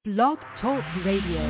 Blog Talk Radio.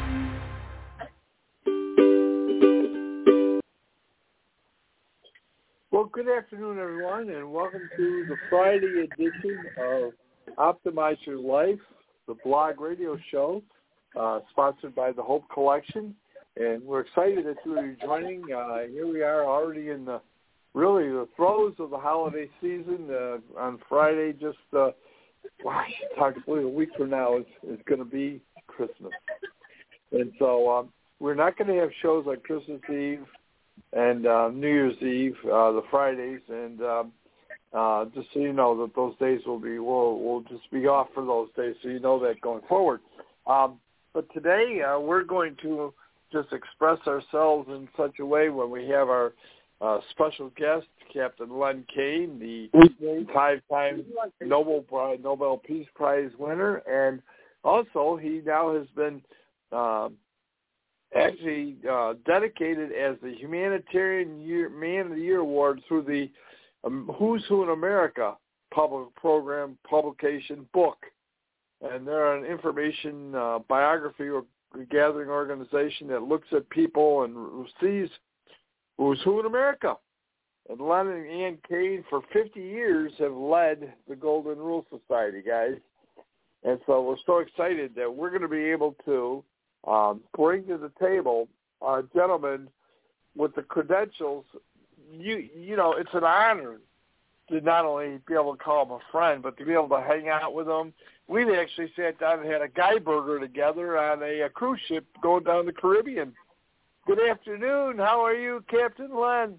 Well, good afternoon, everyone, and welcome to the Friday edition of Optimize Your Life, the blog radio show, sponsored by the Hope Collection. And we're excited that you are joining. Here we are already in the throes of the holiday season. On Friday, just it's hard to believe a week from now is going to be Christmas. And so we're not going to have shows like Christmas Eve and New Year's Eve, the Fridays, and just so you know that those days we'll just be off for those days, so you know that going forward. But today we're going to just express ourselves in such a way when we have our special guest, Captain Len Kane, the 5-time Nobel Peace Prize winner, and also he now has been actually dedicated as the Humanitarian Man of the Year Award through the Who's Who in America publication book. And they're an information biography or gathering organization that looks at people and sees who's who in America. And Len and Ann Kane for 50 years have led the Golden Rule Society, guys. And so we're so excited that we're going to be able to bring to the table a gentleman with the credentials. You know, it's an honor to not only be able to call him a friend, but to be able to hang out with him. We actually sat down and had a Guy Burger together on a cruise ship going down the Caribbean. Good afternoon. How are you, Captain Len?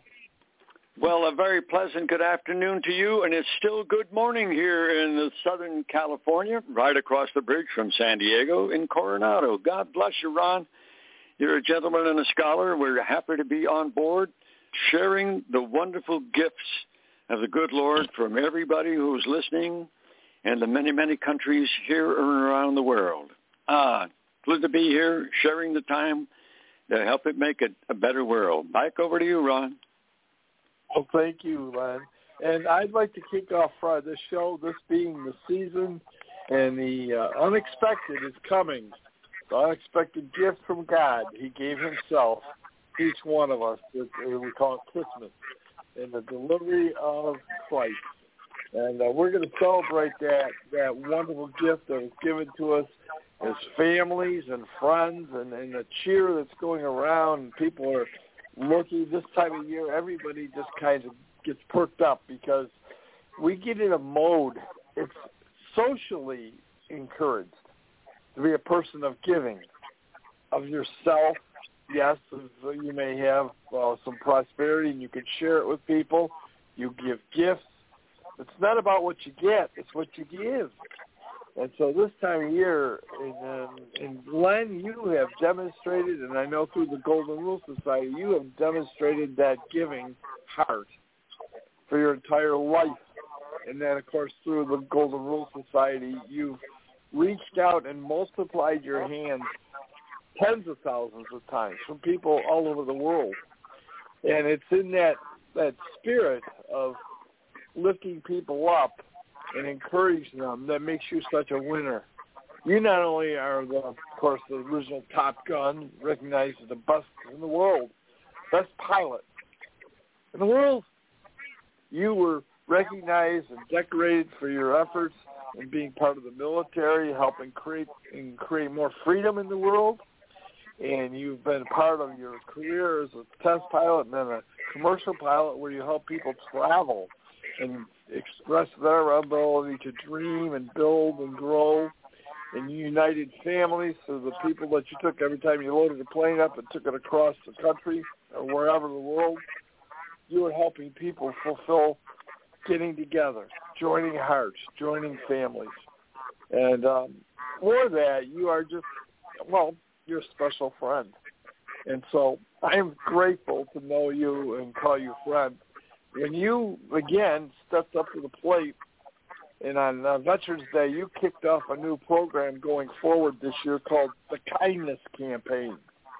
Well, a very pleasant good afternoon to you, and it's still good morning here in the Southern California, right across the bridge from San Diego in Coronado. God bless you, Ron. You're a gentleman and a scholar. We're happy to be on board, sharing the wonderful gifts of the good Lord from everybody who's listening and the many, many countries here and around the world. Good to be here, sharing the time to help it make a better world. Back over to you, Ron. Well, thank you, Len. And I'd like to kick off this show, this being the season, and the unexpected is coming. The unexpected gift from God. He gave himself, each one of us. We call it Christmas, and the delivery of Christ. And we're going to celebrate that wonderful gift that was given to us as families and friends, and the cheer that's going around. People are looking this time of year. Everybody just kind of gets perked up because we get in a mode. It's socially encouraged to be a person of giving, of yourself. Yes, you may have some prosperity and you can share it with people. You give gifts. It's not about what you get, it's what you give. And so this time of year, and Len, you have demonstrated, and I know through the Golden Rule Society, you have demonstrated that giving heart for your entire life. And then, of course, through the Golden Rule Society, you've reached out and multiplied your hands tens of thousands of times from people all over the world. And it's in that spirit of lifting people up and encouraging them that makes you such a winner. You not only are, of course, the original Top Gun, recognized as the best in the world, best pilot in the world. You were recognized and decorated for your efforts in being part of the military, helping create more freedom in the world. And you've been part of your career as a test pilot and then a commercial pilot where you help people travel and express their ability to dream and build and grow. And you united families, so the people that you took every time you loaded a plane up and took it across the country or wherever in the world, you were helping people fulfill getting together, joining hearts, joining families. And for that, you are just, you're a special friend. And so I am grateful to know you and call you friend. When you, again, stepped up to the plate, and on Veterans Day, you kicked off a new program going forward this year called the Kindness Campaign.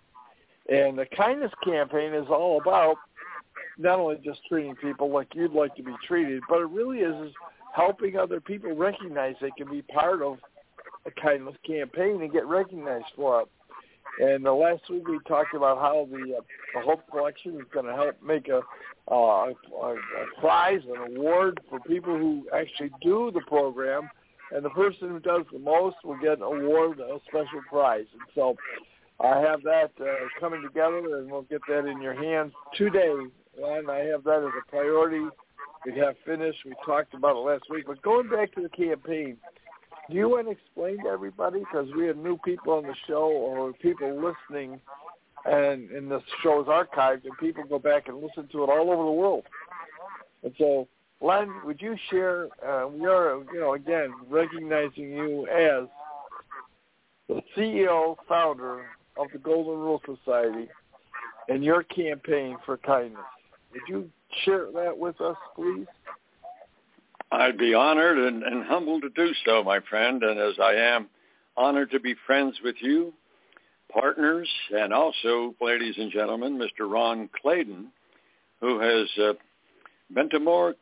And the Kindness Campaign is all about not only just treating people like you'd like to be treated, but it really is helping other people recognize they can be part of a kindness campaign and get recognized for it. And last week we talked about how the Hope Collection is going to help make a prize, an award for people who actually do the program, and the person who does the most will get an award, a special prize. And so I have that coming together, and we'll get that in your hands today. And I have that as a priority. We have finished. We talked about it last week. But going back to the campaign, do you want to explain to everybody, because we have new people on the show or people listening, and the show is archived, and people go back and listen to it all over the world. And so, Len, would you share, we are, again, recognizing you as the CEO, founder of the Golden Rule Society and your campaign for kindness. Would you share that with us, please? I'd be honored and humbled to do so, my friend, and as I am honored to be friends with you, partners, and also, ladies and gentlemen, Mr. Ron Clayton, who has been to more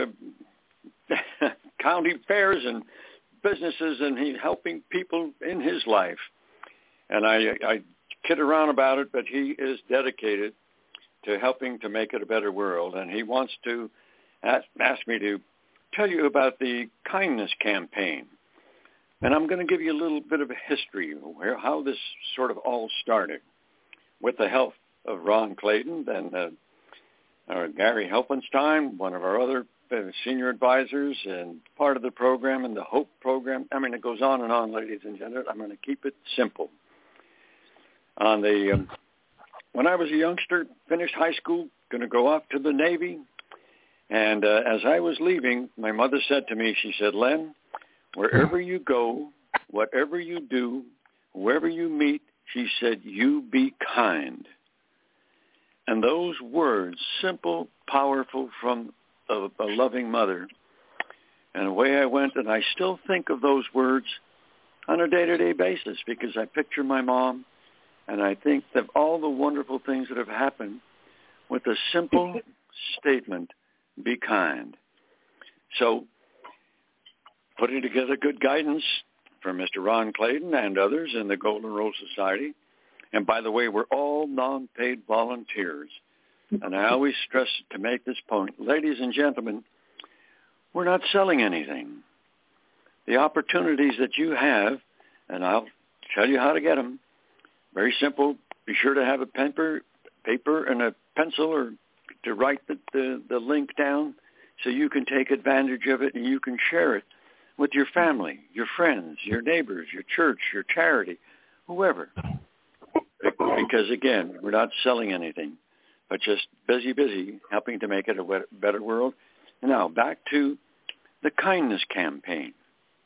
county fairs and businesses, and he's helping people in his life. And I kid around about it, but he is dedicated to helping to make it a better world, and he wants to ask me to tell you about the kindness campaign. And I'm going to give you a little bit of a history of how this sort of all started, with the help of Ron Clayton and Gary Helpenstein, one of our other senior advisors and part of the program and the HOPE program. I mean, it goes on and on, ladies and gentlemen. I'm going to keep it simple. When I was a youngster, finished high school, going to go off to the Navy, and as I was leaving, my mother said to me, she said, "Len, wherever you go, whatever you do, whoever you meet," she said, "you be kind." And those words, simple, powerful, from a loving mother. And away I went, and I still think of those words on a day-to-day basis, because I picture my mom, and I think of all the wonderful things that have happened with a simple statement, be kind. So putting together good guidance from Mr. Ron Clayton and others in the Golden Rule Society. And by the way, we're all non-paid volunteers. And I always stress to make this point, ladies and gentlemen, we're not selling anything. The opportunities that you have, and I'll tell you how to get them, very simple. Be sure to have a paper and a pencil, or to write the link down so you can take advantage of it and you can share it with your family, your friends, your neighbors, your church, your charity, whoever. Because, again, we're not selling anything, but just busy, helping to make it a better world. Now, back to the kindness campaign.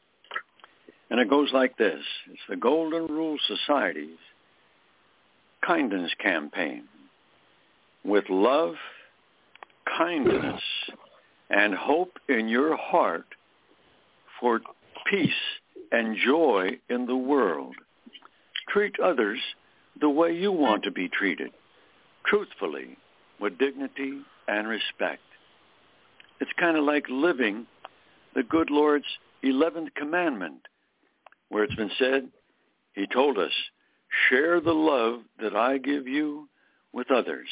And it goes like this. It's the Golden Rule Society's kindness campaign. With love, kindness, and hope in your heart for peace and joy in the world, treat others the way you want to be treated, truthfully, with dignity and respect. It's kind of like living the good Lord's 11th commandment, where it's been said, he told us, share the love that I give you with others.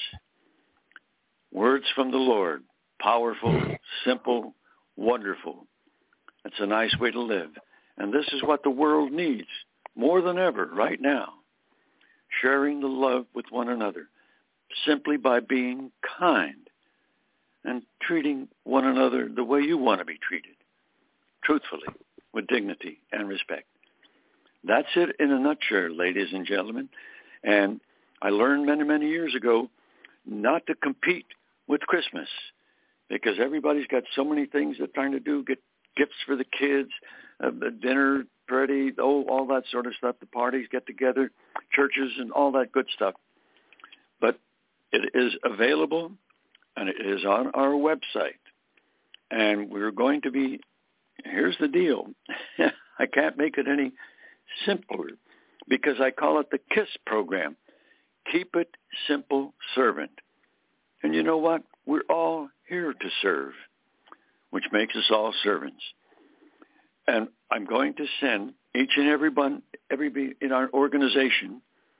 Words from the Lord, powerful, simple, wonderful. It's a nice way to live. And this is what the world needs more than ever right now. Sharing the love with one another simply by being kind and treating one another the way you want to be treated, truthfully, with dignity and respect. That's it in a nutshell, ladies and gentlemen. And I learned many years ago not to compete with Christmas, because everybody's got so many things they're trying to do, get gifts for the kids, the dinner party, all that sort of stuff, the parties, get together, churches, and all that good stuff. But it is available, and it is on our website. And we're going to be, here's the deal. I can't make it any simpler, because I call it the KISS program. Keep it simple, servant. And you know what? We're all here to serve, which makes us all servants. And I'm going to send each and every in our organization,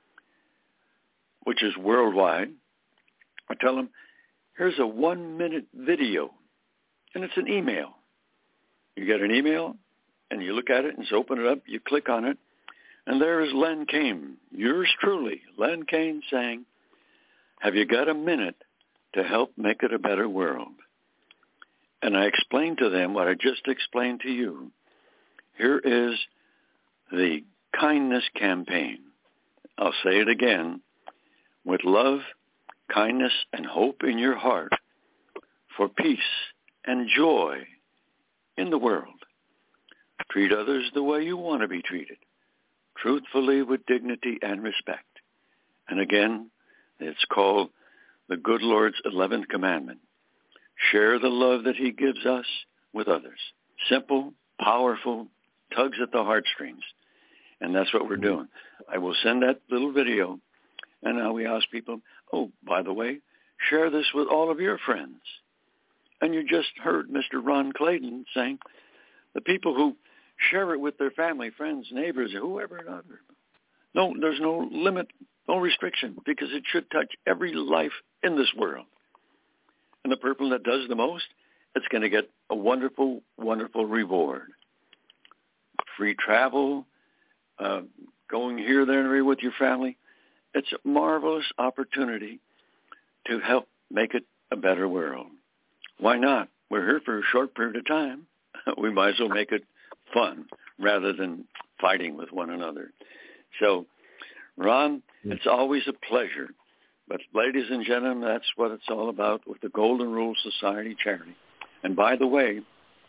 which is worldwide, I tell them, here's a 1-minute video, and it's an email. You get an email, and you look at it, and open it up, you click on it, and there is Len Kane, yours truly, Len Kane, saying, have you got a minute to help make it a better world? And I explained to them what I just explained to you. Here is the kindness campaign. I'll say it again. With love, kindness, and hope in your heart for peace and joy in the world. Treat others the way you want to be treated, truthfully with dignity and respect. And again, it's called the good Lord's 11th commandment. Share the love that he gives us with others. Simple, powerful, tugs at the heartstrings. And that's what we're doing. I will send that little video. And now we ask people, oh, by the way, share this with all of your friends. And you just heard Mr. Ron Clayton saying the people who share it with their family, friends, neighbors, whoever and other. No, there's no limit, no restriction, because it should touch every life in this world. And the person that does the most, it's going to get a wonderful, wonderful reward. Free travel, going here, there, and everywhere with your family. It's a marvelous opportunity to help make it a better world. Why not? We're here for a short period of time. We might as well make it fun rather than fighting with one another. So, Ron, it's always a pleasure. But ladies and gentlemen, that's what it's all about with the Golden Rule Society charity. And by the way,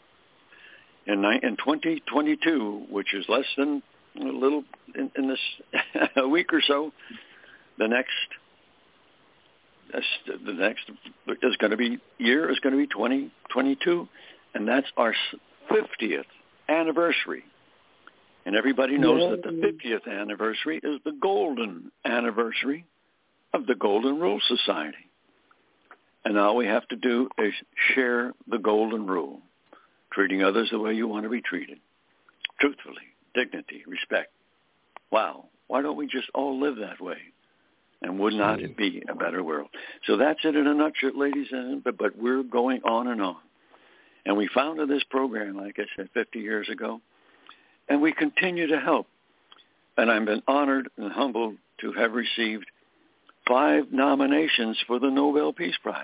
in 2022, which is less than a little in this a week or so, the next is going to be 2022, and that's our 50th anniversary. And everybody knows that the 50th anniversary is the golden anniversary of the Golden Rule Society. And all we have to do is share the golden rule, treating others the way you want to be treated, truthfully, dignity, respect. Wow, why don't we just all live that way? And would not it be a better world? So that's it in a nutshell, ladies and gentlemen, but we're going on and on. And we founded this program, like I said, 50 years ago, and we continue to help. And I've been honored and humbled to have received 5 nominations for the Nobel Peace Prize.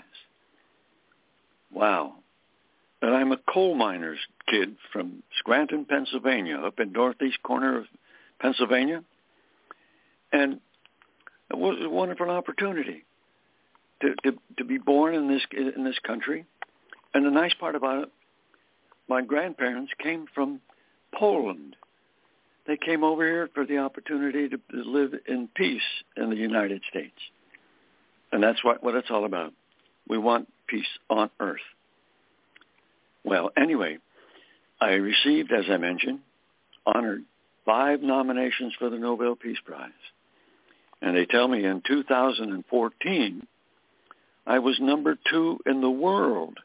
Wow. And I'm a coal miner's kid from Scranton, Pennsylvania, up in northeast corner of Pennsylvania. And it was a wonderful opportunity to be born in this country. And the nice part about it, my grandparents came from Poland. They came over here for the opportunity to live in peace in the United States. And that's what it's all about. We want peace on earth. Well, anyway, I received, as I mentioned, honored 5 nominations for the Nobel Peace Prize. And they tell me in 2014, I was number 2 in the world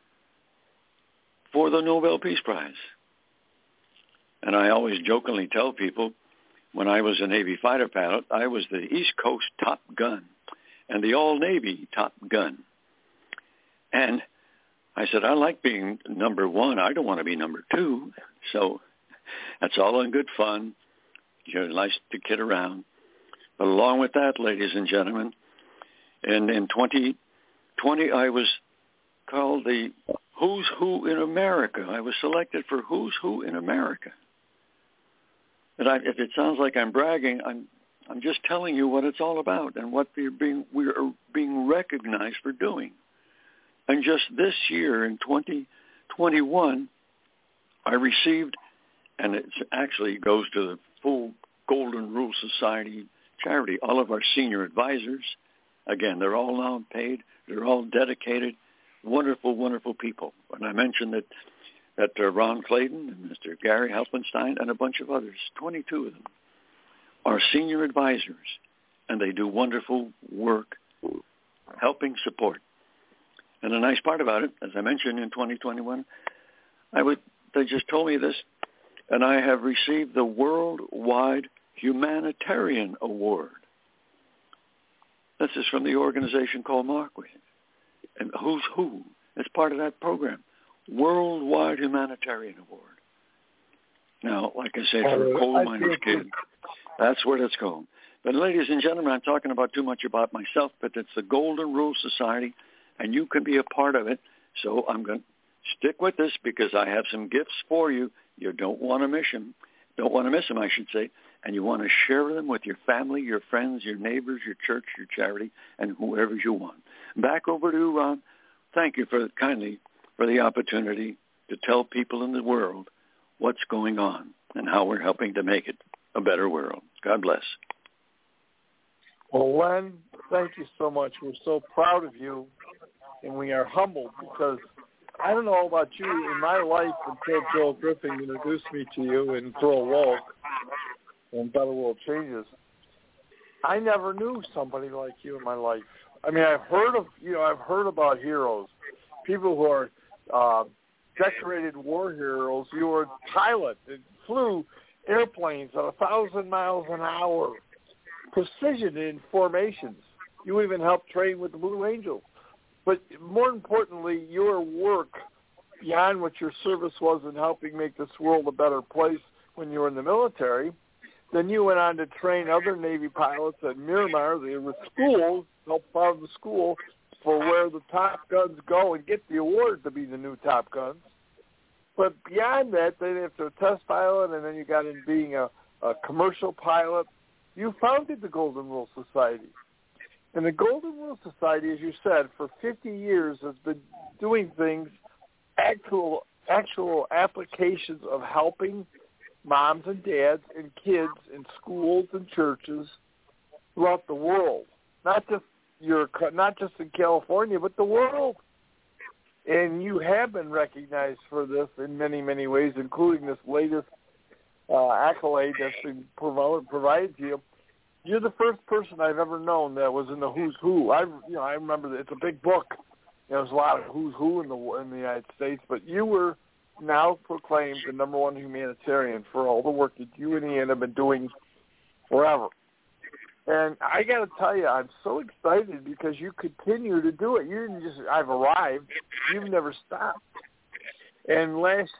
for the Nobel Peace Prize. And I always jokingly tell people, when I was a Navy fighter pilot, I was the East Coast Top Gun and the All-Navy Top Gun. And I said, I like being number 1. I don't want to be number 2. So that's all in good fun. You're nice to kid around. But along with that, ladies and gentlemen, in 2020, I was called the Who's Who in America. I was selected for Who's Who in America. And if it sounds like I'm bragging, I'm just telling you what it's all about and what we are being recognized for doing. And just this year in 2021, I received, and it actually goes to the full Golden Rule Society charity, all of our senior advisors. Again, they're all now paid. They're all dedicated, wonderful, wonderful people. And I mentioned that Ron Clayton and Mr. Gary Helpenstein and a bunch of others, 22 of them, are senior advisors, and they do wonderful work helping support. And the nice part about it, as I mentioned in 2021, they just told me this, and I have received the Worldwide Humanitarian Award. This is from the organization called Marquis. And who's who as part of that program? Worldwide Humanitarian Award. Now, like I said, for a coal miner's kid, that's where it's going. But ladies and gentlemen, I'm talking about too much about myself, but it's the Golden Rule Society, and you can be a part of it. So I'm going to stick with this because I have some gifts for you. You don't want to miss them. Don't want to miss them, I should say. And you want to share them with your family, your friends, your neighbors, your church, your charity, and whoever you want. Back over to Ron. Thank you kindly for the opportunity to tell people in the world what's going on and how we're helping to make it a better world. God bless. Well, Len, thank you so much. We're so proud of you, and we are humbled because I don't know about you. In my life, until Joel Griffin introduced me to you and Throw Woke and Better World Changes, I never knew somebody like you in my life. I mean, I've heard about heroes, people who are decorated war heroes. You were a pilot that flew airplanes at 1,000 miles an hour, precision in formations. You even helped train with the Blue Angels. But more importantly, your work beyond what your service was in helping make this world a better place when you were in the military, then you went on to train other Navy pilots at Miramar. They were schools, helped found the school for where the Top Guns go and get the award to be the new Top Guns. But beyond that, then after a test pilot, and then you got in being a commercial pilot, you founded the Golden Rule Society. And the Golden Rule Society, as you said, for 50 years has been doing things, actual applications of helping moms and dads and kids in schools and churches throughout the world, not just in California, but the world. And you have been recognized for this in many, many ways, including this latest accolade that's been provided to you. You're the first person I've ever known that was in the Who's Who. I remember that it's a big book. There's a lot of Who's Who in the United States, but you were now proclaimed the number one humanitarian for all the work that you and Ian have been doing forever. And I got to tell you, I'm so excited because you continue to do it. You didn't just, I've arrived. You've never stopped. And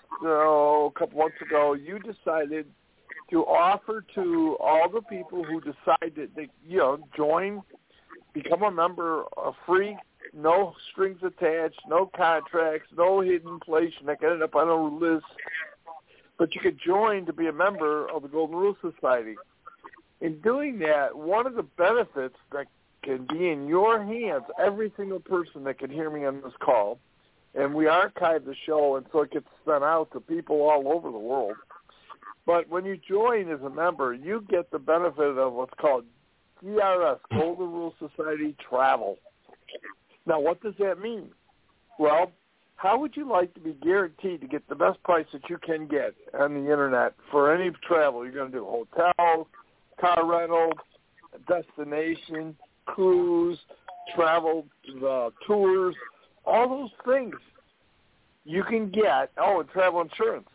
a couple months ago, you decided to offer to all the people who decide that they, join, become a member, free, no strings attached, no contracts, no hidden place. You're not going to end up on a list. But you could join to be a member of the Golden Rule Society. In doing that, one of the benefits that can be in your hands, every single person that can hear me on this call, and we archive the show, and so it gets sent out to people all over the world. But when you join as a member, you get the benefit of what's called GRS, Golden Rule Society Travel. Now, what does that mean? Well, how would you like to be guaranteed to get the best price that you can get on the Internet for any travel you're going to do? Hotels, car rental, destination, cruise, travel, tours, all those things you can get. Oh, and travel insurance.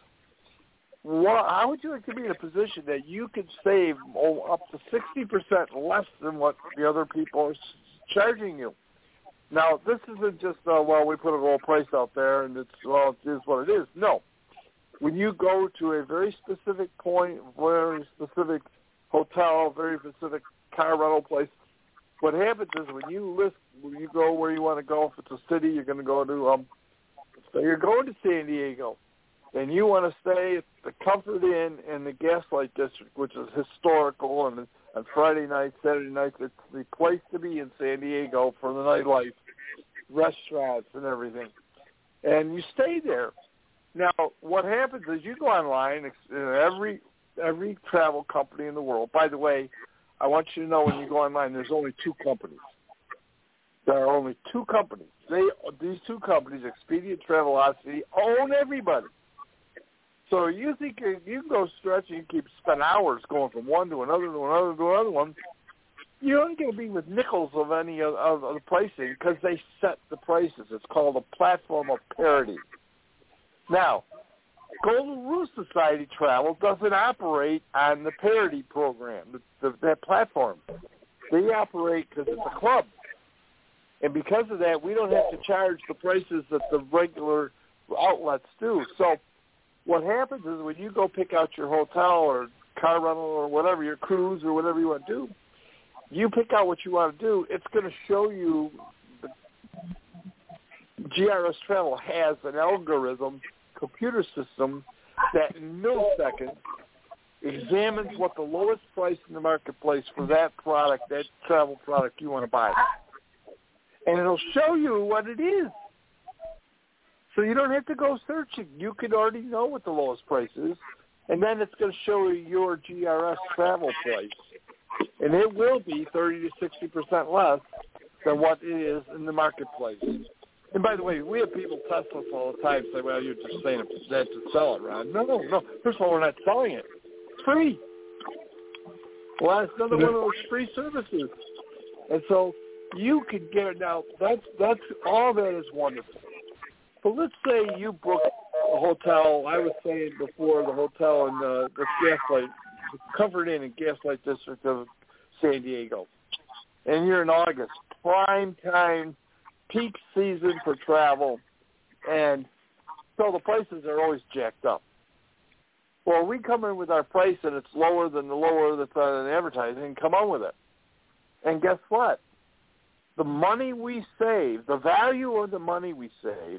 Well, how would you like to be in a position that you could save up to 60% less than what the other people are charging you? Now, this isn't just, we put a low price out there and it is what it is. No. When you go to a very specific point, very specific hotel, very specific car rental place, what happens is when you go where you want to go, if it's a city, you're going to go to, you're going to San Diego, and you want to stay at the Comfort Inn in the Gaslight District, which is historical, and on Friday nights, Saturday nights, it's the place to be in San Diego for the nightlife, restaurants and everything. And you stay there. Now, what happens is you go online, every travel company in the world. By the way, I want you to know when you go online, there's only two companies. There are only two companies. These two companies, Expedia and Travelocity, own everybody. So you think you can go stretch and you can spend hours going from one to another to another to another one. You aren't going to be with nickels of any of the pricing because they set the prices. It's called a platform of parity. Now, Golden Rule Society Travel doesn't operate on the parity program, that platform. They operate because it's a club. And because of that, we don't have to charge the prices that the regular outlets do. So what happens is when you go pick out your hotel or car rental or whatever, your cruise or whatever you want to do, you pick out what you want to do. It's going to show you. GRS Travel has an algorithm computer system that in milliseconds examines what the lowest price in the marketplace for that product, that travel product you want to buy. And it'll show you what it is. So you don't have to go searching. You can already know what the lowest price is. And then it's going to show you your GRS Travel price. And it will be 30 to 60% less than what it is in the marketplace. And by the way, we have people test us all the time, say, well, you're just saying that to sell it, Ron. No. First of all, we're not selling it. It's free. Well, it's another one of those free services. And so you can get it now. That's all that is wonderful. But let's say you book a hotel. I was saying before, the hotel in the Gaslight, Comfort Inn in Gaslight District of San Diego. And you're in August, prime time, peak season for travel, and so the prices are always jacked up. Well, we come in with our price and it's lower than the lower that's on advertising, and come on with it. And guess what? The money we save, the value of the money we save,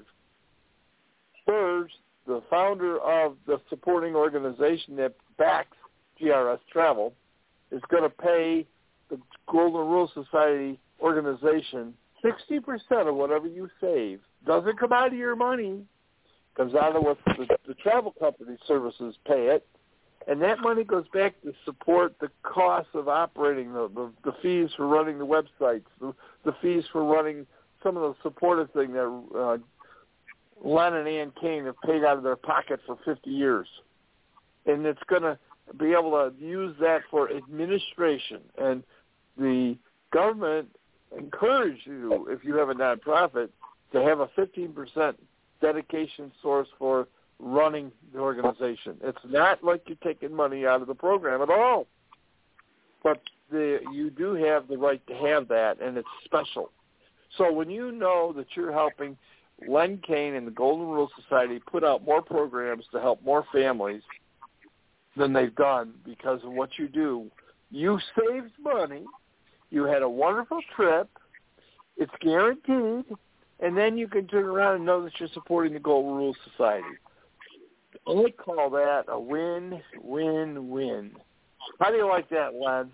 serves the founder of the supporting organization that backs GRS Travel is going to pay the Golden Rule Society organization 60% of whatever you save. Doesn't come out of your money. Comes out of what the travel company services pay it. And that money goes back to support the costs of operating, the fees for running the websites, the fees for running some of the supportive thing that Len and Ann Kane have paid out of their pocket for 50 years. And it's going to be able to use that for administration. And the government encourage you, if you have a nonprofit, to have a 15% dedication source for running the organization. It's not like you're taking money out of the program at all. But you do have the right to have that, and it's special. So when you know that you're helping Len Kane and the Golden Rule Society put out more programs to help more families than they've done because of what you do, you saved money. You had a wonderful trip. It's guaranteed. And then you can turn around and know that you're supporting the Golden Rule Society. I call that a win-win-win. How do you like that, Len?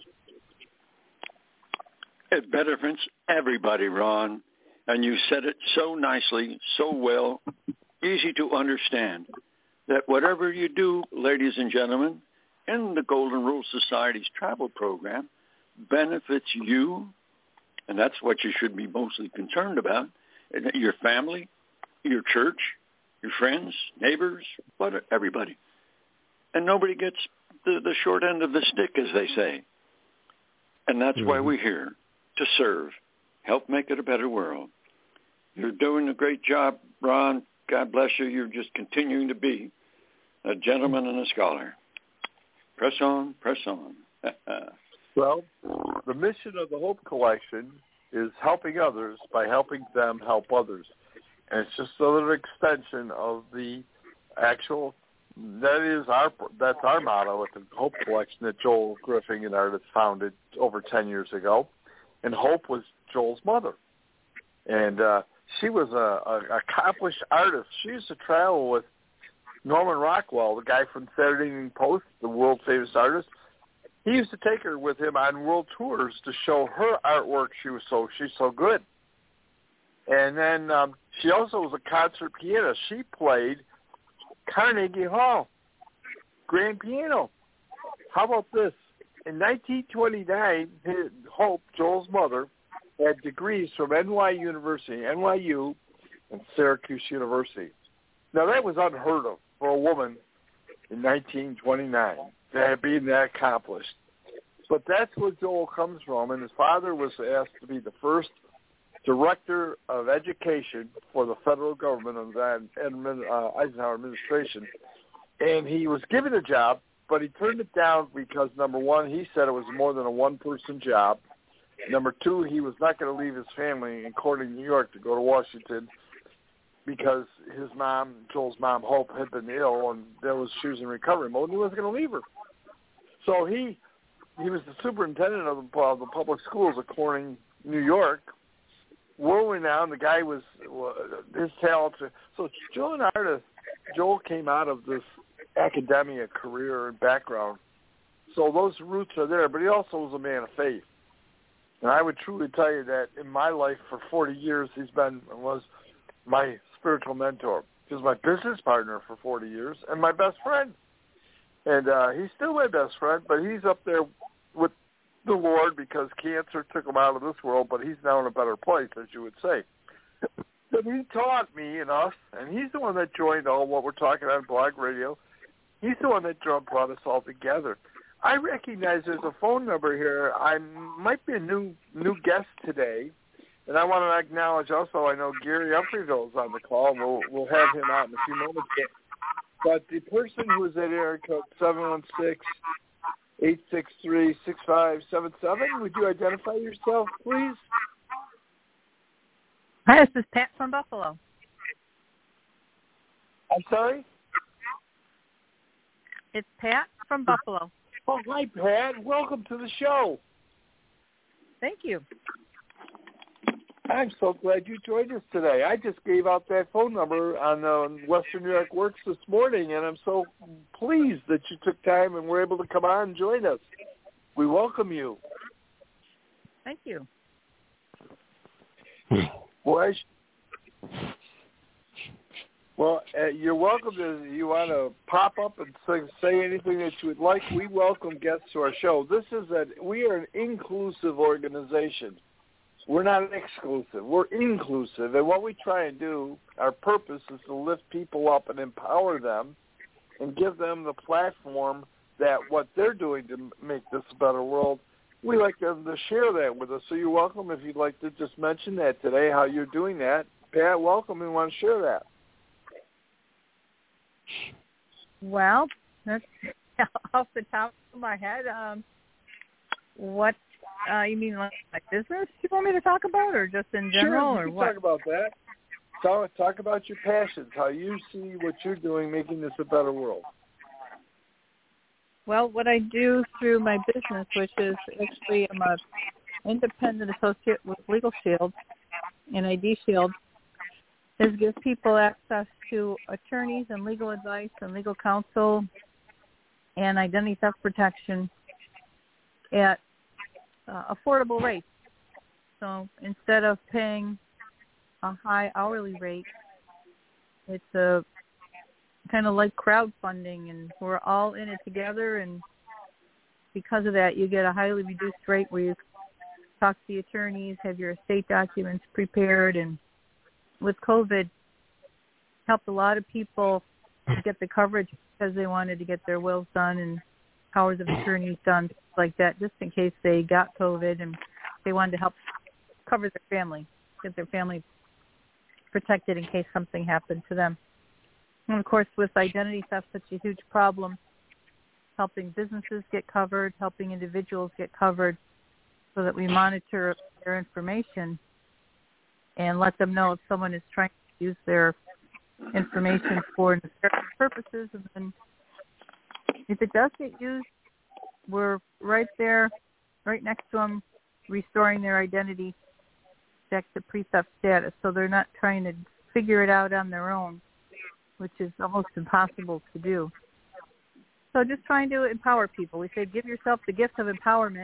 It benefits everybody, Ron. And you said it so nicely, so well, easy to understand, that whatever you do, ladies and gentlemen, in the Golden Rule Society's travel program, benefits you, and that's what you should be mostly concerned about, your family, your church, your friends, neighbors, everybody. And nobody gets the short end of the stick, as they say. And that's why we're here, to serve, help make it a better world. You're doing a great job, Ron. God bless you. You're just continuing to be a gentleman and a scholar. Press on, press on. Well, the mission of the Hope Collection is helping others by helping them help others. And it's just another extension of the actual, that's our motto at the Hope Collection that Joel Griffin and Artist founded over 10 years ago. And Hope was Joel's mother. And she was an accomplished artist. She used to travel with Norman Rockwell, the guy from Saturday Evening Post, the world famous artist. He used to take her with him on world tours to show her artwork. She's so good. And then she also was a concert pianist. She played Carnegie Hall, grand piano. How about this? In 1929, Hope, Joel's mother, had degrees from NYU, and Syracuse University. Now, that was unheard of for a woman in 1929 to be that accomplished. But that's where Joel comes from, and his father was asked to be the first director of education for the federal government of the Eisenhower administration. And he was given a job, but he turned it down because, number one, he said it was more than a one-person job. Number two, he was not going to leave his family in Corning, New York, to go to Washington because his mom, Joel's mom, Hope, had been ill, and she was in recovery mode, and he wasn't going to leave her. So he was the superintendent of the public schools of Corning, New York, world-renowned. The guy was his talent. So Joel came out of this academia career and background. So those roots are there, but he also was a man of faith. And I would truly tell you that in my life for 40 years, was my spiritual mentor. He was my business partner for 40 years and my best friend. And he's still my best friend, but he's up there with the Lord because cancer took him out of this world, but he's now in a better place, as you would say. But he taught me and us, and he's the one that joined all what we're talking on Blog Radio. He's the one that brought us all together. I recognize there's a phone number here. I might be a new guest today, and I want to acknowledge also, I know Gary Upperville is on the call, and we'll have him out in a few moments. But the person who is at area code 716-863-6577, would you identify yourself, please? Hi, this is Pat from Buffalo. I'm sorry? It's Pat from Buffalo. Oh, hi, Pat. Welcome to the show. Thank you. I'm so glad you joined us today. I just gave out that phone number on Western New York Works this morning, and I'm so pleased that you took time and were able to come on and join us. We welcome you. Thank you. Well, you're welcome to. You want to pop up and say anything that you would like. We welcome guests to our show. We are an inclusive organization. We're not exclusive. We're inclusive. And what we try and do, our purpose is to lift people up and empower them and give them the platform that what they're doing to make this a better world, we like them to share that with us. So you're welcome if you'd like to just mention that today, how you're doing that. Pat, welcome. We want to share that. Well, that's off the top of my head. What you mean, like business you want me to talk about, or just in general, sure, or what? Talk about that. Talk about your passions, how you see what you're doing, making this a better world. Well, what I do through my business, which is actually I'm an independent associate with Legal Shield and ID Shield, is give people access to attorneys and legal advice and legal counsel and identity theft protection at affordable rates. So instead of paying a high hourly rate, it's a kind of like crowdfunding, and we're all in it together, and because of that, you get a highly reduced rate where you talk to the attorneys, have your estate documents prepared, and with COVID, helped a lot of people get the coverage because they wanted to get their wills done and powers of attorneys done, things like that, just in case they got COVID and they wanted to help cover their family, get their family protected in case something happened to them. And, of course, with identity theft such a huge problem, helping businesses get covered, helping individuals get covered so that we monitor their information and let them know if someone is trying to use their information for nefarious purposes. And then if it does get used, we're right there, right next to them, restoring their identity back to pre-theft status, so they're not trying to figure it out on their own, which is almost impossible to do. So just trying to empower people. We say give yourself the gift of empowerment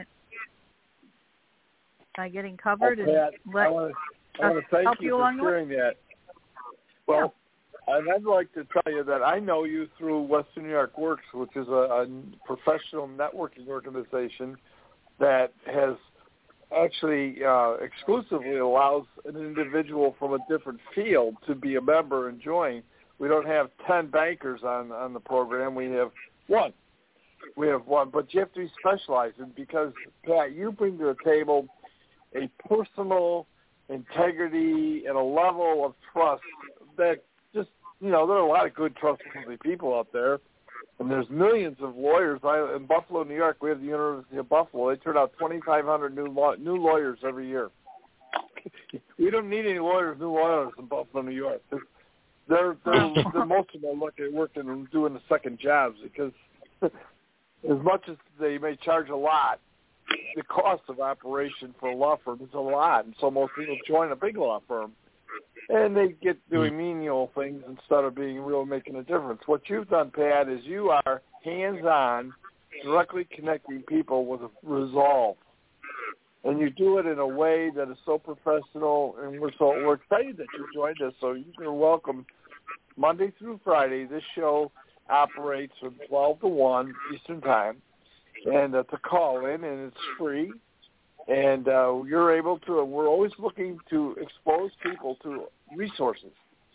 by getting covered and let I want to thank you for sharing that. Well, and I'd like to tell you that I know you through Western New York Works, which is a professional networking organization that has actually exclusively allows an individual from a different field to be a member and join. We don't have 10 bankers on the program. We have one. But you have to be specialized, and because, Pat, you bring to the table a personal integrity and a level of trust that just, there are a lot of good, trustworthy people out there, And there's millions of lawyers. In Buffalo, New York, we have the University of Buffalo. They turn out 2,500 new lawyers every year. We don't need any new lawyers in Buffalo, New York. They're most of them are working and doing the second jobs because as much as they may charge a lot, the cost of operation for a law firm is a lot. And so most people join a big law firm. And they get doing menial things instead of being real making a difference. What you've done, Pat, is you are hands-on, directly connecting people with a resolve. And you do it in a way that is so professional, and we're excited that you joined us. So you're welcome Monday through Friday. This show operates from 12 to 1 Eastern Time, and to call in, and it's free. And you're able to, we're always looking to expose people to resources.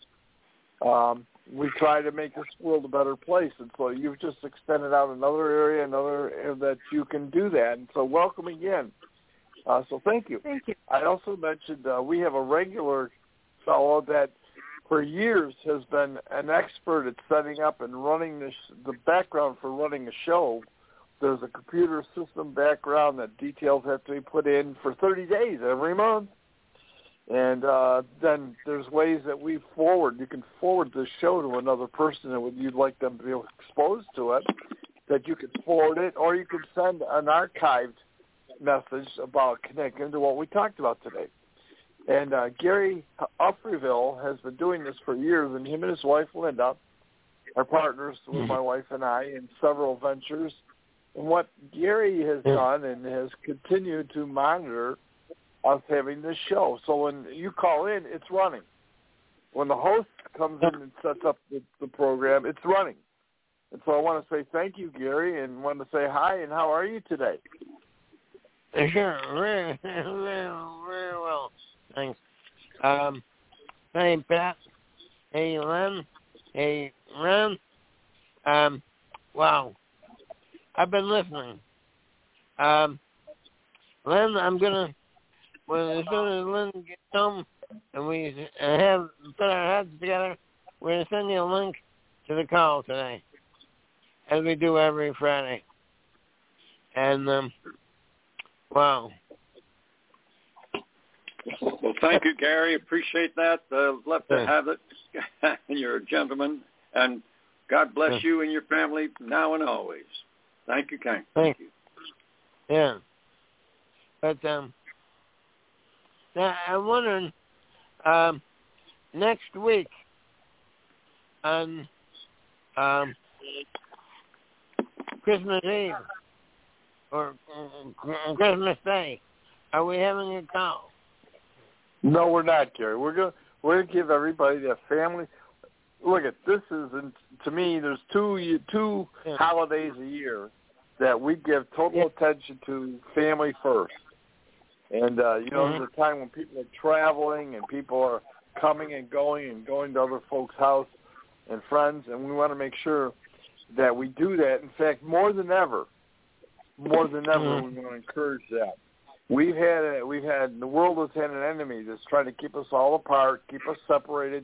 We try to make this world a better place, and so you've just extended out another area that you can do that. And so welcome again. So thank you. Thank you. I also mentioned we have a regular fellow that for years has been an expert at setting up and running the background for running a show. There's a computer system background that details have to be put in for 30 days every month. And then there's ways that you can forward the show to another person that you'd like them to be exposed to it, that you could forward it, or you could send an archived message about connecting to what we talked about today. And Gary Uffreville has been doing this for years, and him and his wife, Linda, are partners with my wife and I in several ventures. And what Gary has done and has continued to monitor us having this show. So when you call in, it's running. When the host comes in and sets up the program, it's running. And so I want to say thank you, Gary, and want to say hi, and how are you today? Sure, very well. Thanks. Hey, Pat. Hey, Len. Hey, Ren. Wow. I've been listening. Len, I'm gonna as soon as Len gets home and we have put our heads together, we're gonna send you a link to the call today, as we do every Friday. And wow. Well, thank you, Gary. Appreciate that. Love to have it. You're a gentleman, and God bless you and your family now and always. Thank you, Ken. Thank you. Yeah. But now I'm wondering, next week on Christmas Eve or Christmas Day, are we having a call? No, we're not, Gary. We're gonna give everybody their family. Look at this to me. There's two holidays a year that we give total attention to family first. And there's a time when people are traveling and people are coming and going to other folks' house and friends, and we want to make sure that we do that. In fact, more than ever, we want to encourage that. The world has had an enemy that's trying to keep us all apart, keep us separated.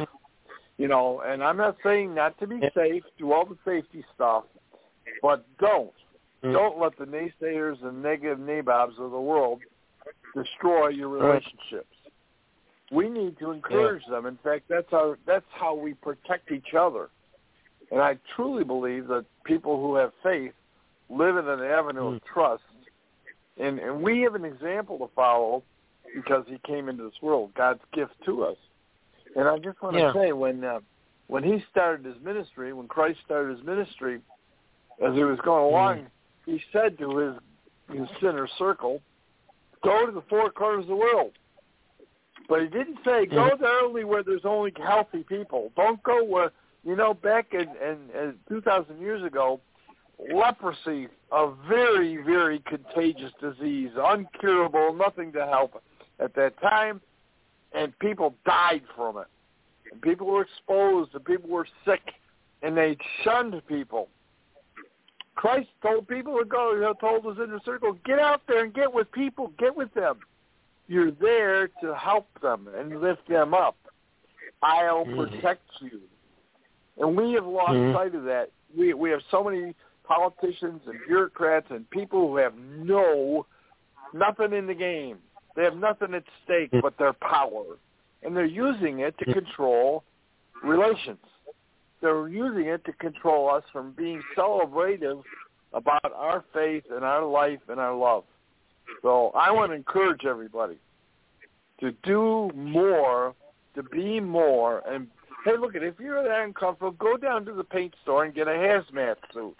And I'm not saying not to be safe, do all the safety stuff, but don't let the naysayers and negative nabobs of the world destroy your relationships. We need to encourage them. In fact, that's how we protect each other. And I truly believe that people who have faith live in an avenue of trust. And we have an example to follow because he came into this world, God's gift to us. And I just want to say, when he started his ministry, when Christ started his ministry, as he was going along, he said to his inner circle, go to the four corners of the world. But he didn't say, go there only where there's only healthy people. Don't go where, back in 2,000 years ago, leprosy, a very, very contagious disease, uncurable, nothing to help at that time, and people died from it. And people were exposed, and people were sick, and they shunned people. Christ told people to go, told his inner circle, get out there and get with people, get with them. You're there to help them and lift them up. I'll protect you. And we have lost sight of that we have so many politicians and bureaucrats and people who have nothing in the game. They have nothing at stake but their power, and they're using it to control relations. They're using it to control us from being celebrative about our faith and our life and our love. So I want to encourage everybody to do more, to be more. And, hey, look, if you're that uncomfortable, go down to the paint store and get a hazmat suit.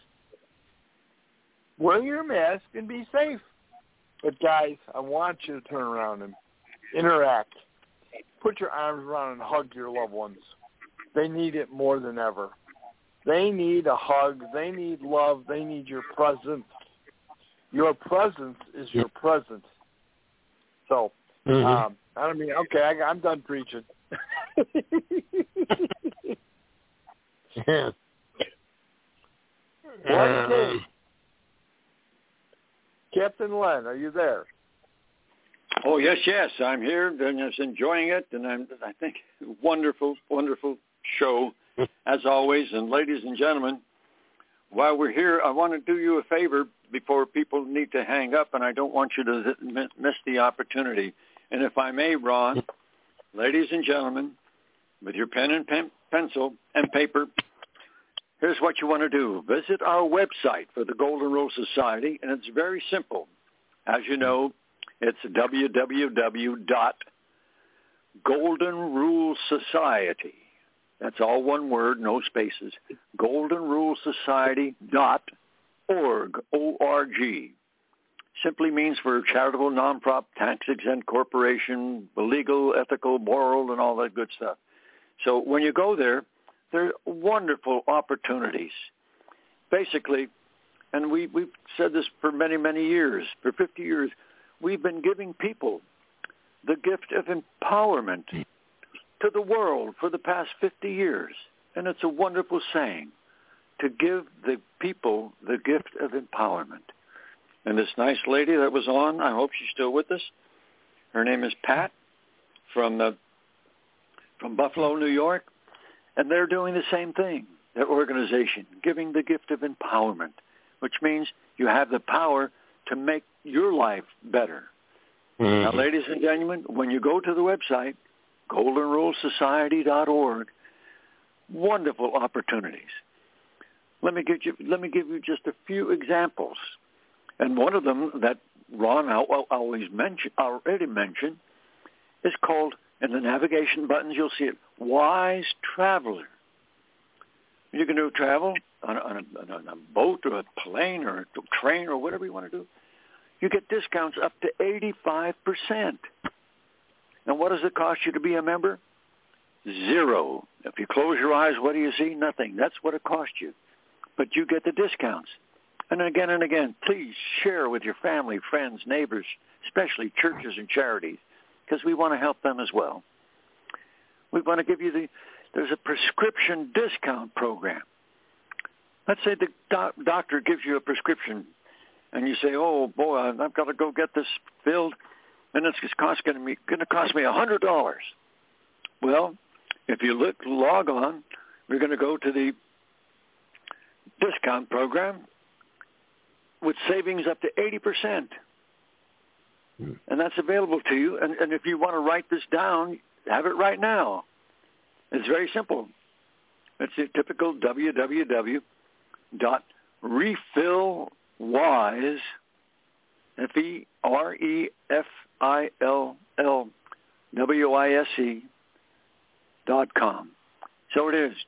Wear your mask and be safe. But, guys, I want you to turn around and interact. Put your arms around and hug your loved ones. They need it more than ever. They need a hug. They need love. They need your presence. Your presence is your presence. So, I don't mean, okay, I'm done preaching. Captain Len, are you there? Oh, yes, I'm here and just enjoying it, and I think wonderful show, as always. And ladies and gentlemen, while we're here, I want to do you a favor before people need to hang up, and I don't want you to miss the opportunity. And if I may, Ron, ladies and gentlemen, with your pen and pencil and paper, here's what you want to do. Visit our website for the Golden Rule Society, and it's very simple. As you know, it's www.goldenrulesociety. That's all one word, no spaces. goldenrulesociety.org, O-R-G. Simply means for charitable, non-profit, tax-exempt corporation, legal, ethical, moral, and all that good stuff. So when you go there, there are wonderful opportunities. Basically, and we've said this for many, many years, for 50 years, we've been giving people the gift of empowerment to the world for the past 50 years. And it's a wonderful saying, to give the people the gift of empowerment. And this nice lady that was on, I hope she's still with us. Her name is Pat from Buffalo, New York. And they're doing the same thing, their organization, giving the gift of empowerment, which means you have the power to make your life better. Now, ladies and gentlemen, when you go to the website, goldenrulesociety.org, wonderful opportunities. Let me give you just a few examples. And one of them that Ron already mentioned is called, in the navigation buttons, you'll see it, Wise Traveler. You can do travel on a boat or a plane or a train or whatever you want to do. You get discounts up to 85%. And what does it cost you to be a member? $0. If you close your eyes, what do you see? Nothing. That's what it costs you. But you get the discounts. And again, please share with your family, friends, neighbors, especially churches and charities, because we want to help them as well. We want to give you there's a prescription discount program. Let's say the doctor gives you a prescription, and you say, oh, boy, I've got to go get this filled, and it's going to cost me $100. Well, if you log on, we're going to go to the discount program with savings up to 80%. And that's available to you. And if you want to write this down, have it right now. It's very simple. It's a typical www.refillwise, FEREFILLWISE.com. So it is,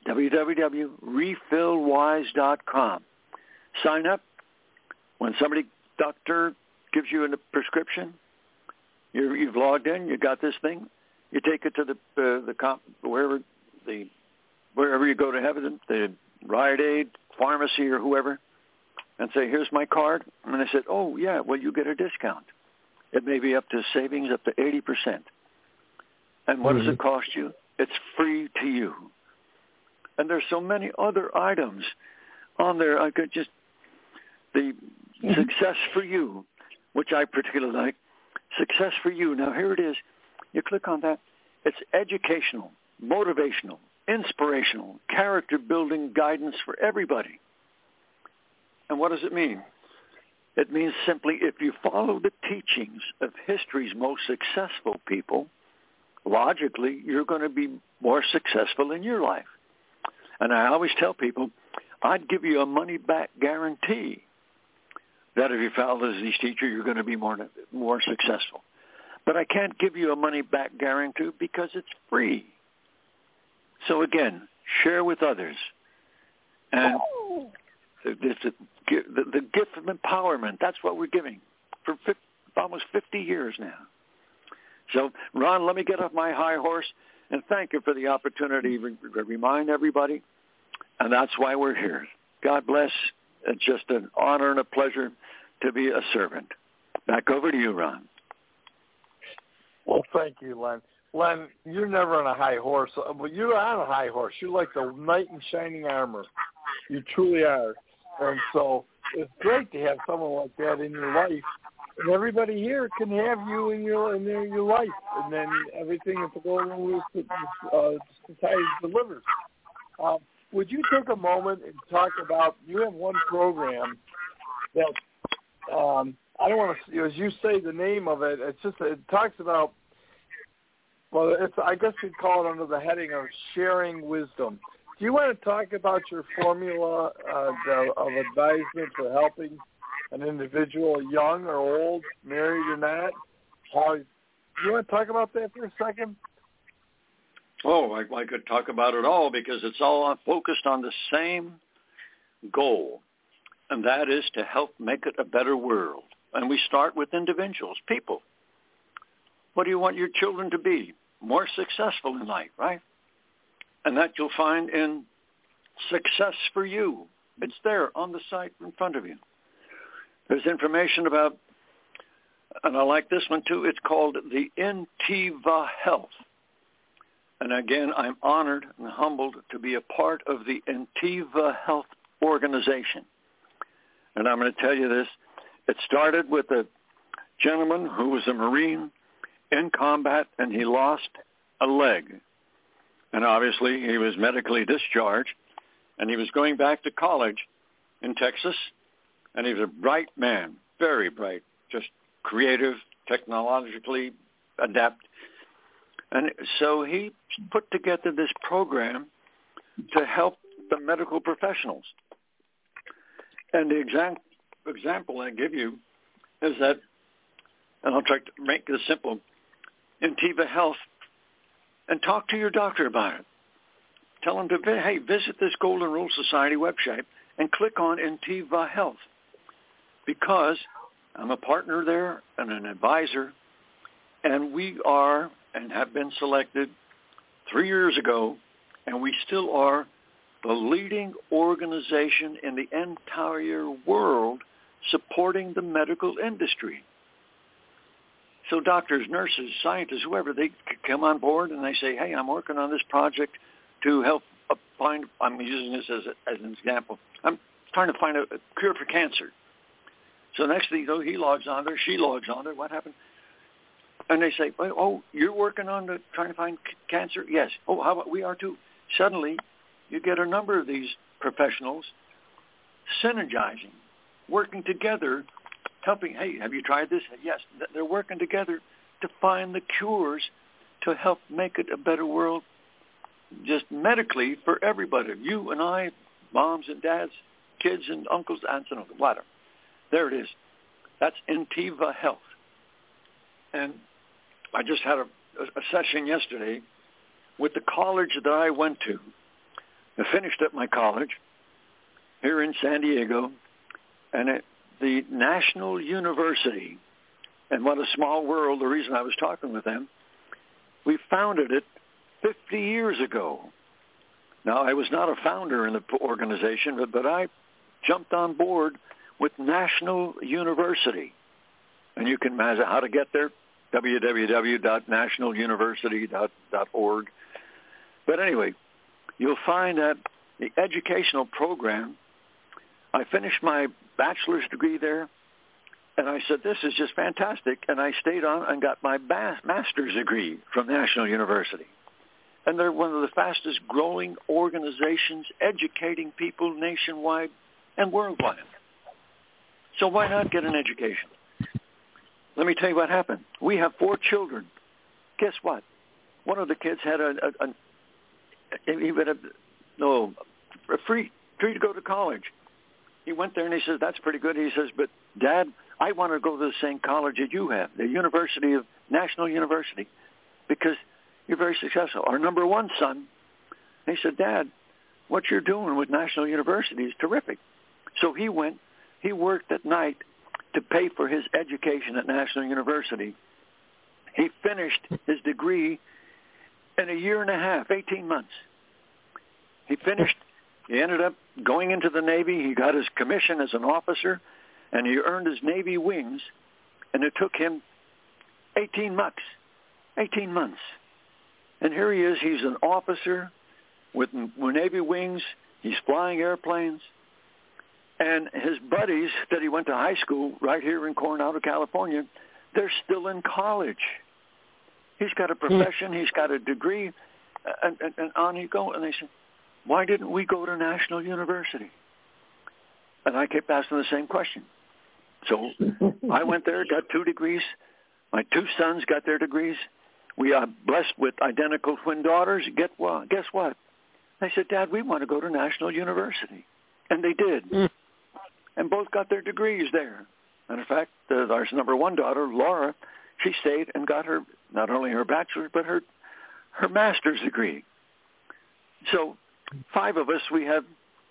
www.refillwise.com. Sign up. When doctor gives you a prescription, you've logged in, you got this thing, you take it to wherever you go to have it, the Rite Aid, pharmacy, or whoever, and say, here's my card. And they said, oh, yeah, well, you get a discount. It may be up to savings up to 80%. And what does it cost you? It's free to you. And there's so many other items on there. I could just, the Success for You, which I particularly like. Success for You. Now, here it is. You click on that. It's educational, motivational, inspirational, character-building guidance for everybody. And what does it mean? It means simply if you follow the teachings of history's most successful people, logically, you're going to be more successful in your life. And I always tell people, I'd give you a money-back guarantee that if you follow these teachers, you're going to be more successful. But I can't give you a money-back guarantee because it's free. So again, share with others. And the gift of empowerment, that's what we're giving for almost 50 years now. So, Ron, let me get off my high horse and thank you for the opportunity to remind everybody. And that's why we're here. God bless. It's just an honor and a pleasure to be a servant. Back over to you, Ron. Well, thank you, Len. Len, you're never on a high horse. Well, you're on a high horse. You're like the knight in shining armor. You truly are. And so it's great to have someone like that in your life. And everybody here can have you in your life. And then everything at the Golden Rule Society delivers. Would you take a moment and talk about, you have one program that, I don't want to, as you say the name of it, it talks about, well, I guess you'd call it under the heading of sharing wisdom. Do you want to talk about your formula of advisement for helping an individual, young or old, married or not? Do you want to talk about that for a second? Oh, I could talk about it all because it's all focused on the same goal, and that is to help make it a better world. And we start with individuals, people. What do you want your children to be? More successful in life, right? And that you'll find in Success for You. It's there on the site in front of you. There's information about, and I like this one too, it's called the Intiva Health. And again, I'm honored and humbled to be a part of the Intiva Health organization. And I'm going to tell you this. It started with a gentleman who was a Marine in combat, and he lost a leg. And obviously, he was medically discharged, and he was going back to college in Texas, and he was a bright man, very bright, just creative, technologically adept. And so he put together this program to help the medical professionals. And the example I give you is that, and I'll try to make this simple, Intiva Health, and talk to your doctor about it. Tell him to, hey, visit this Golden Rule Society website and click on Intiva Health, because I'm a partner there and an advisor, and we are and have been selected 3 years ago, and we still are the leading organization in the entire world supporting the medical industry. So doctors, nurses, scientists, whoever, they come on board and they say, hey, I'm working on this project to help find, I'm using this as an example, I'm trying to find a cure for cancer. So next thing you know, he logs on there, she logs on there, what happened? And they say, oh, you're working on trying to find cancer? Yes. Oh, how about we are too? Suddenly, you get a number of these professionals synergizing, working together, helping, hey, have you tried this? Yes. They're working together to find the cures to help make it a better world, just medically for everybody. You and I, moms and dads, kids and uncles, aunts and uncles, whatever. There it is. That's Intiva Health. And I just had a session yesterday with the college that I went to. I finished up my college here in San Diego, and at the National University, and what a small world, the reason I was talking with them, we founded it 50 years ago. Now, I was not a founder in the organization, but I jumped on board with National University. And you can imagine how to get there, www.nationaluniversity.org. But anyway, you'll find that the educational program, I finished my bachelor's degree there, and I said, this is just fantastic. And I stayed on and got my master's degree from National University. And they're one of the fastest growing organizations educating people nationwide and worldwide. So why not get an education? Let me tell you what happened. We have 4 children. Guess what? One of the kids had a free to go to college. He went there and he says, that's pretty good. He says, but Dad, I want to go to the same college that you have, the National University, because you're very successful. Our number 1 son, he said, Dad, what you're doing with National University is terrific. So he worked at night to pay for his education at National University. He finished his degree in a year and a half, 18 months. He ended up going into the Navy. He got his commission as an officer, and he earned his Navy wings, and it took him 18 months. 18 months. And here he is. He's an officer with Navy wings. He's flying airplanes. And his buddies that he went to high school right here in Coronado, California, they're still in college. He's got a profession. He's got a degree. And on you go. And they said, why didn't we go to National University? And I kept asking the same question. So I went there, got 2 degrees. My 2 sons got their degrees. We are blessed with identical twin daughters. Guess what? They said, Dad, we want to go to National University. And they did. And both got their degrees there. Matter of fact, our number 1 daughter, Laura, she stayed and got her, not only her bachelor's, but her master's degree. So 5 of us, we have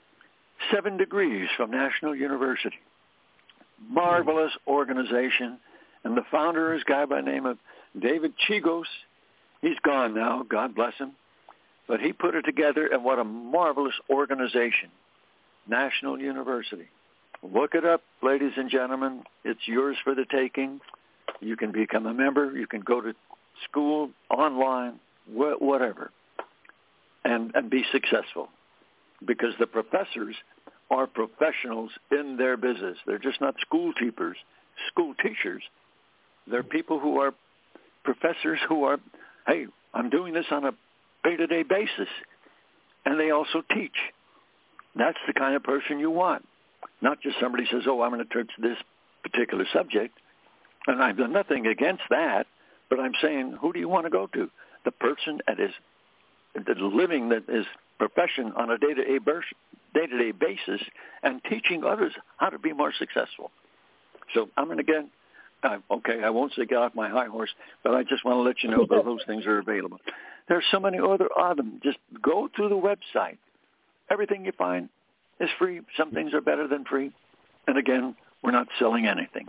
7 degrees from National University. Marvelous organization. And the founder is a guy by the name of David Chigos. He's gone now, God bless him. But he put it together, and what a marvelous organization, National University. Look it up, ladies and gentlemen. It's yours for the taking. You can become a member. You can go to school, online, whatever, and be successful. Because the professors are professionals in their business. They're just not school teachers. They're people who are professors who are, hey, I'm doing this on a day-to-day basis. And they also teach. That's the kind of person you want. Not just somebody says, oh, I'm going to teach this particular subject. And I've done nothing against that, but I'm saying, who do you want to go to? The person that is living his profession on a day-to-day basis and teaching others how to be more successful. So I'm going to get, I won't say get off my high horse, but I just want to let you know that those things are available. There's so many other of them. Just go to the website. Everything you find is free. Some things are better than free. And again, we're not selling anything.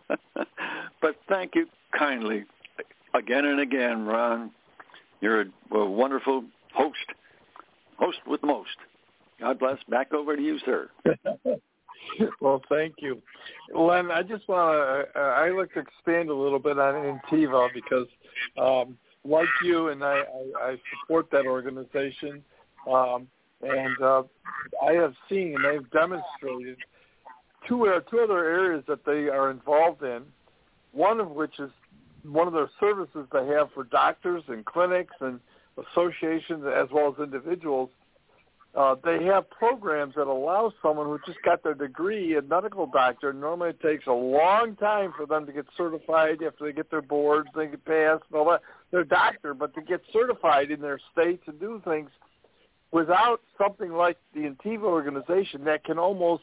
But thank you kindly again and again, Ron. You're a wonderful host with most. God bless. Back over to you, sir. Well, thank you. Len, I just want to, I like to expand a little bit on Intiva because like you, and I support that organization. And I have seen, they've demonstrated two other areas that they are involved in, one of which is one of their services they have for doctors and clinics and associations as well as individuals. They have programs that allow someone who just got their degree, a medical doctor. Normally it takes a long time for them to get certified after they get their boards, they get passed and all that. They're a doctor, but to get certified in their state to do things without something like the Intiva organization that can almost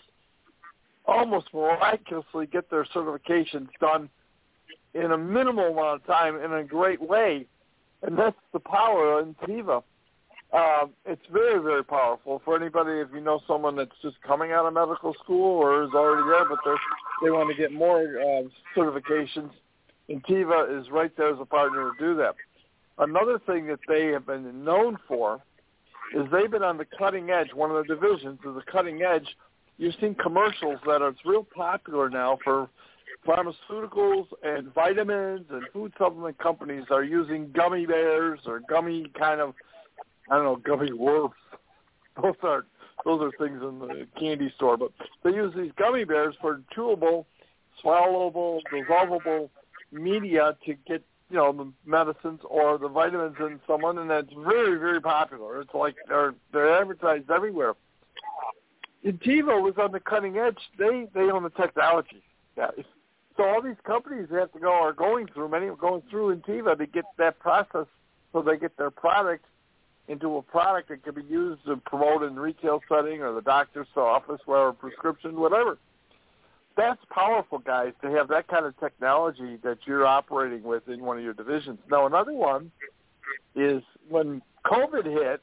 miraculously get their certifications done in a minimal amount of time in a great way. And that's the power of Intiva. It's very, very powerful for anybody. If you know someone that's just coming out of medical school or is already there, but they want to get more certifications, Intiva is right there as a partner to do that. Another thing that they have been known for is they've been on the cutting edge. One of the divisions is the cutting edge. You've seen commercials that are real popular now for pharmaceuticals and vitamins, and food supplement companies are using gummy bears or gummy kind of, gummy wolves. Those are things in the candy store, but they use these gummy bears for chewable, swallowable, dissolvable media to get, the medicines or the vitamins in someone, and that's very, very popular. It's like they're advertised everywhere. Intiva was on the cutting edge. They own the technology. Yeah. So all these companies are going through Intiva to get that process so they get their product into a product that can be used to promote in the retail setting or the doctor's office, where prescription, whatever. That's powerful, guys, to have that kind of technology that you're operating with in one of your divisions. Now, another one is when COVID hit,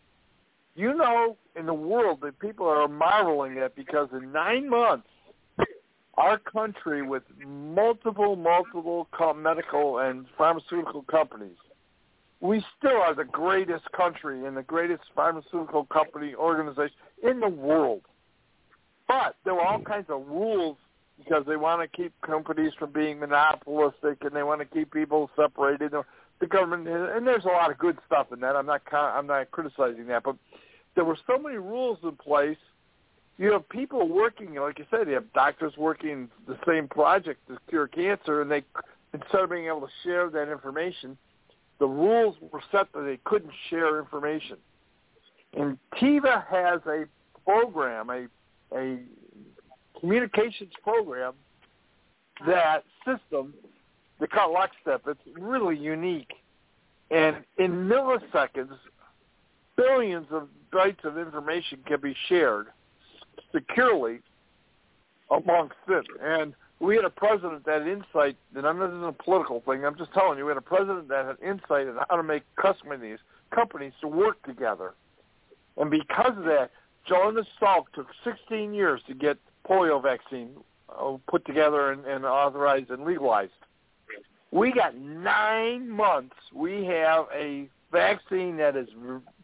in the world that people are marveling at, because in 9 months, our country, with multiple medical and pharmaceutical companies, we still are the greatest country and the greatest pharmaceutical company organization in the world. But there were all kinds of rules because they want to keep companies from being monopolistic and they want to keep people separated. The government, and there's a lot of good stuff in that. I'm not criticizing that, but there were so many rules in place. You have people working, like you said, you have doctors working the same project to cure cancer, and they, instead of being able to share that information, the rules were set that they couldn't share information. And Teva has a program, a communications program, that system, they call it Lockstep. It's really unique. And in milliseconds, billions of bytes of information can be shared securely amongst it. And we had a president that had insight, and this isn't a political thing, I'm just telling you, we had a president that had insight on how to make companies to work together. And because of that, Jonas Salk took 16 years to get polio vaccine put together and authorized and legalized. We got 9 months. We have a vaccine that is,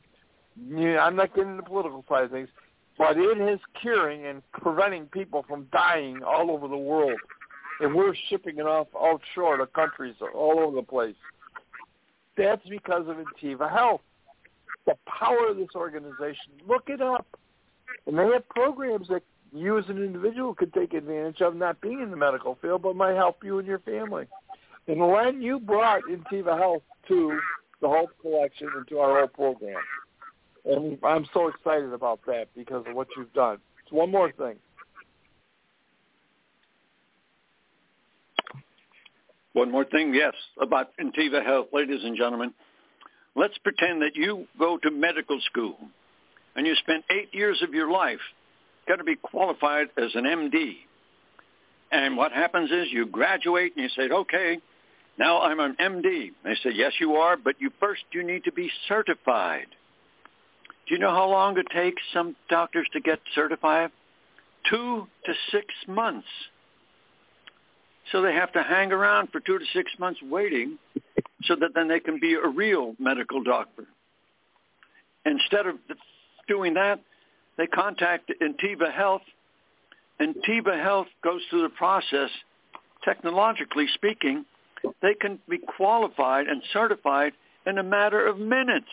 I'm not getting into the political side of things, but it is curing and preventing people from dying all over the world. And we're shipping it off outshore to countries all over the place. That's because of Intiva Health. The power of this organization, look it up. And they have programs that you as an individual could take advantage of, not being in the medical field, but might help you and your family. And Len, you brought Intiva Health to the Hope Collection and to our whole program. And I'm so excited about that because of what you've done. So one more thing. One more thing, yes, about Intiva Health, ladies and gentlemen. Let's pretend that you go to medical school and you spend 8 years of your life got to be qualified as an MD. And what happens is you graduate and you say, okay, now I'm an MD. They say, yes, you are, but you need to be certified. Do you know how long it takes some doctors to get certified? 2 to 6 months. So they have to hang around for 2 to 6 months waiting so that then they can be a real medical doctor. Instead of doing that, they contact Intiva Health, and Intiva Health goes through the process. Technologically speaking, they can be qualified and certified in a matter of minutes.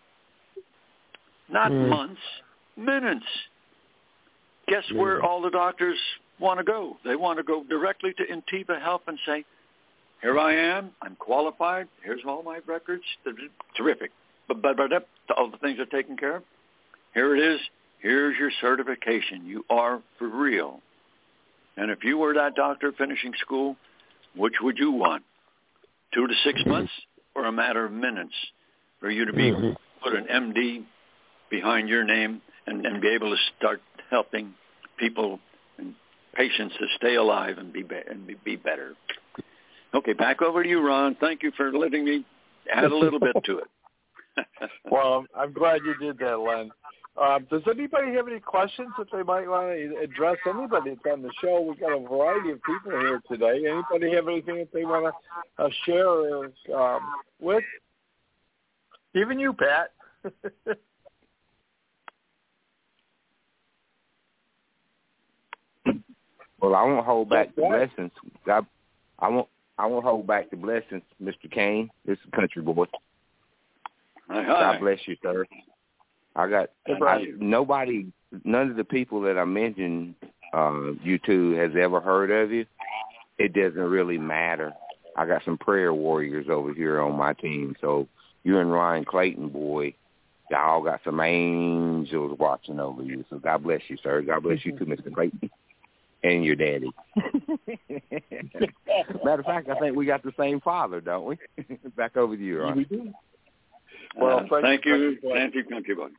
Not months, minutes. Guess where all the doctors want to go? They want to go directly to Intiva Health and say, here I am, I'm qualified, here's all my records. Terrific. All the things are taken care of. Here it is. Here's your certification. You are for real. And if you were that doctor finishing school, which would you want? 2 to 6 months or a matter of minutes for you to be put an MD behind your name and be able to start helping people and patients to stay alive and be better. Okay, back over to you, Ron. Thank you for letting me add a little bit to it. Well, I'm glad you did that, Len. Does anybody have any questions that they might want to address? Anybody that's on the show? We've got a variety of people here today. Anybody have anything that they want to share with? Even you, Pat. Well, I won't hold back the blessings. I won't hold back the blessings, Mr. Kane. This is Country Boy. Hi. God bless you, sir. None of the people that I mentioned, you two, has ever heard of you. It doesn't really matter. I got some prayer warriors over here on my team. So you and Ryan Clayton, boy, Y'all got some angels watching over you. So God bless you, sir. God bless you too, Mr. Clayton, and your daddy. Matter of fact, I think we got the same father, don't we? Back over to you, Ron. We do. Well, thank you, Country Boy.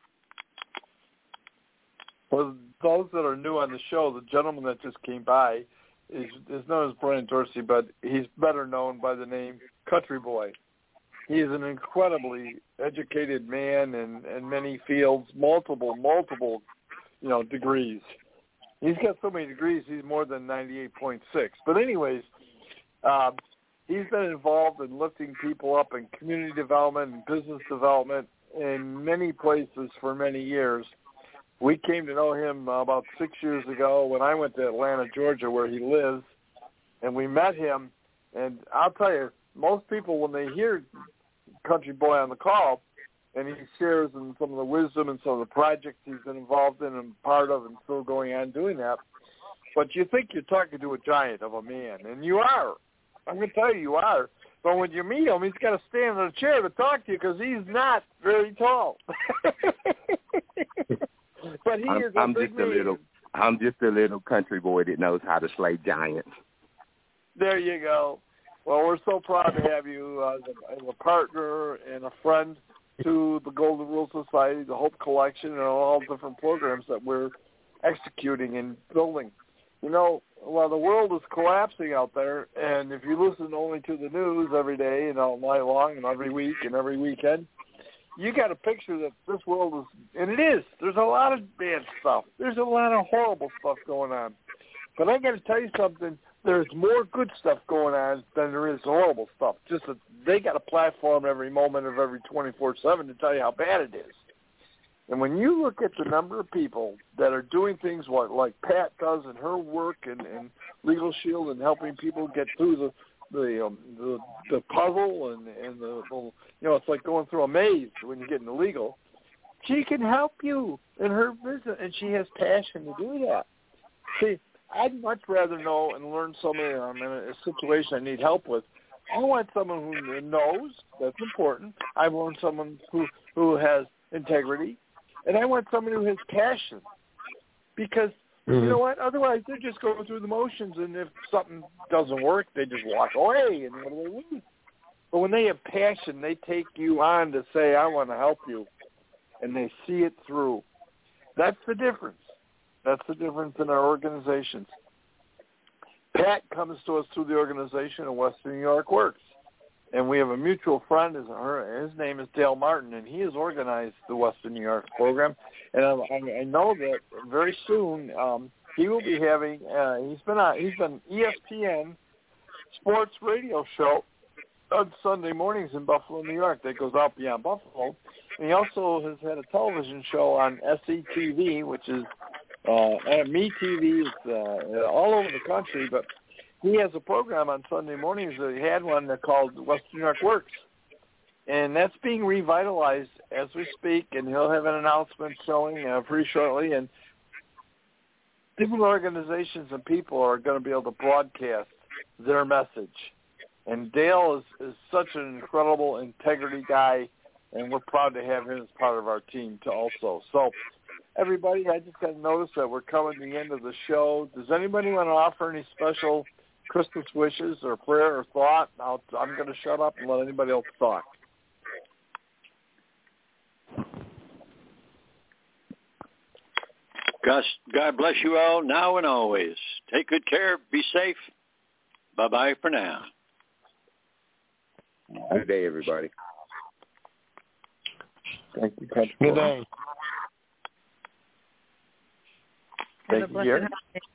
For those that are new on the show, the gentleman that just came by is known as Brian Dorsey, but he's better known by the name Country Boy. He is an incredibly educated man in many fields, multiple, degrees. He's got so many degrees, he's more than 98.6. But anyways, he's been involved in lifting people up in community development and business development in many places for many years. We came to know him about 6 years ago when I went to Atlanta, Georgia, where he lives, and we met him. And I'll tell you, most people, when they hear Country Boy on the call, and he shares in some of the wisdom and some of the projects he's been involved in and part of and still going on doing that, but you think you're talking to a giant of a man, and you are. I'm going to tell you are. But when you meet him, he's got to stand in a chair to talk to you because he's not very tall. But he is a big man. I'm just a little country boy that knows how to slay giants. There you go. Well, we're so proud to have you as a partner and a friend to the Golden Rule Society, the Hope Collection, and all different programs that we're executing and building. You know, while the world is collapsing out there, and if you listen only to the news every day and all night long and every week and every weekend, you got a picture that this world is, and it is. There's a lot of bad stuff. There's a lot of horrible stuff going on. But I got to tell you something. There's more good stuff going on than there is horrible stuff. Just that they got a platform every moment of every 24/7 to tell you how bad it is. And when you look at the number of people that are doing things like Pat does in her work and Legal Shield and helping people get through the puzzle and the it's like going through a maze when you get into legal. She can help you in her business, and she has passion to do that. See, I'd much rather know and learn something. I'm in a situation I need help with. I want someone who knows. That's important. I want someone who has integrity, and I want someone who has passion. Because you know what? Otherwise, they're just going through the motions, and if something doesn't work, they just walk away, and what do they lose? But when they have passion, they take you on to say, I want to help you, and they see it through. That's the difference. That's the difference in our organizations. Pat comes to us through the organization in Western New York Works, and we have a mutual friend. His name is Dale Martin, and he has organized the Western New York program. And I know that very soon he will be having. He's been ESPN sports radio show on Sunday mornings in Buffalo, New York. That goes out beyond Buffalo. And he also has had a television show on SETV, which is MeTV. It's all over the country, but he has a program on Sunday mornings. He had one called Western New York Works, and that's being revitalized as we speak, and he'll have an announcement showing pretty shortly, and different organizations and people are going to be able to broadcast their message. And Dale is such an incredible integrity guy, and we're proud to have him as part of our team too also. So, everybody, I just got to notice that we're coming to the end of the show. Does anybody want to offer any special Christmas wishes or prayer or thought? I'm going to shut up and let anybody else talk. God bless you all now and always. Take good care. Be safe. Bye-bye for now. Good day, everybody. Thank you, Pat. Good day. Thank you, Gary.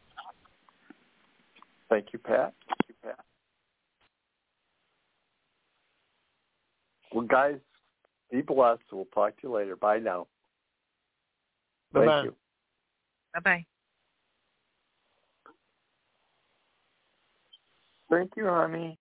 Thank you, Pat. Well, guys, be blessed. We'll talk to you later. Bye now. Bye-bye. Thank you. Bye-bye. Thank you, honey.